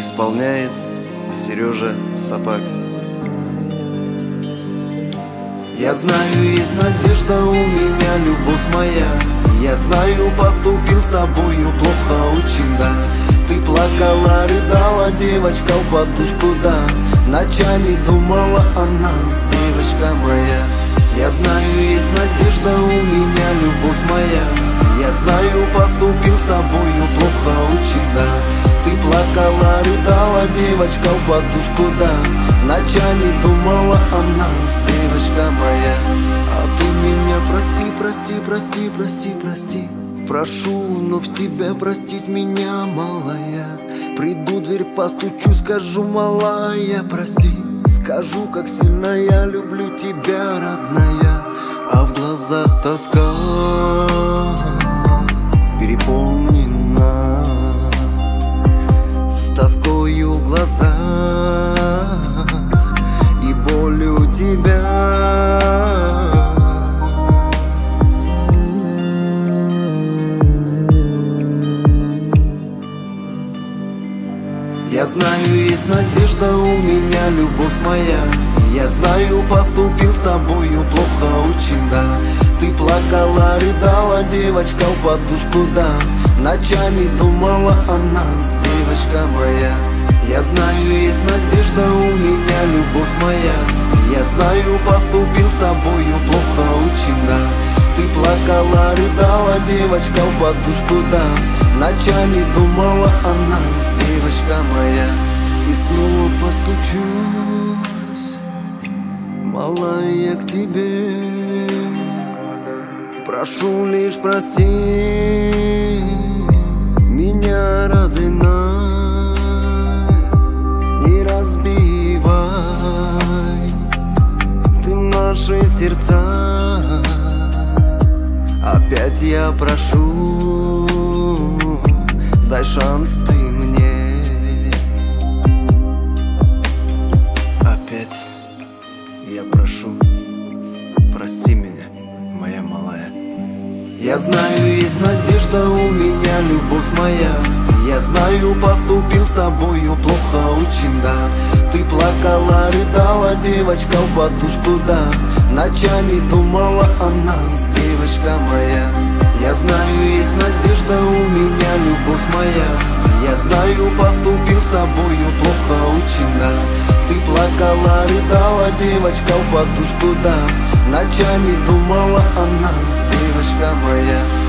Исполняет Сережа Сапак. Я знаю, есть надежда у меня, любовь моя. Я знаю, поступил с тобою плохо очень, да. Ты плакала, рыдала, девочка, в подушку, да. Ночами думала о нас, девочка моя. Я знаю, есть надежда у меня, любовь моя. Я знаю, поступил с тобою плохо очень, да. Ты плакала, рыдала, девочка, в подушку, да. Ночами думала о нас, девочка моя. А ты меня прости, прости, прости, прости, прости. Прошу, но в тебя простить меня, малая. Приду, дверь постучу, скажу, малая, прости. Скажу, как сильно я люблю тебя, родная. А в глазах тоска переполнена, с тоскою в глазах и болью тебя. Я знаю, есть надежда у меня, любовь моя. Я знаю, поступил с тобою плохо очень, да. Ты плакала, рыдала, девочка, в подушку, да. Ночами думала о нас, девочка моя. Я знаю, есть надежда у меня, любовь моя. Я знаю, поступил с тобою плохо очень, да. Ты плакала, рыдала, девочка, в подушку, да. Ночами думала о нас, девочка моя. И снова постучусь, малая, к тебе. Прошу лишь прости меня, родная. Не разбивай ты наши сердца. Опять я прошу, дай шанс ты мне. Опять я прошу, прости меня, моя малая. Я знаю, есть надежда у меня, любовь моя. Я знаю, поступил с тобою плохо очень, да. Ты плакала, рыдала, девочка, в подушку, да. Ночами думала о нас, девочка моя. Я знаю, есть надежда у меня, любовь моя. Я знаю, поступил с тобою плохо очень, да. Ты плакала, рыдала, девочка, в подушку, да. Ночами думала о нас, девочка моя.